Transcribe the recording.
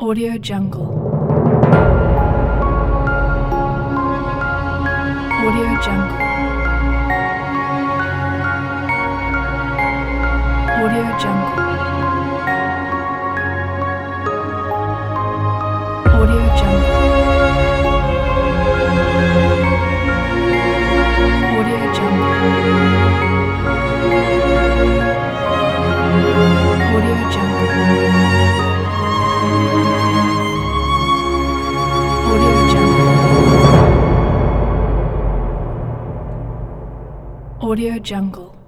Audio Jungle. Audio Jungle. Audio Jungle. Audio Jungle. Audio Jungle. Audio Jungle. Audio Jungle. Audio Jungle.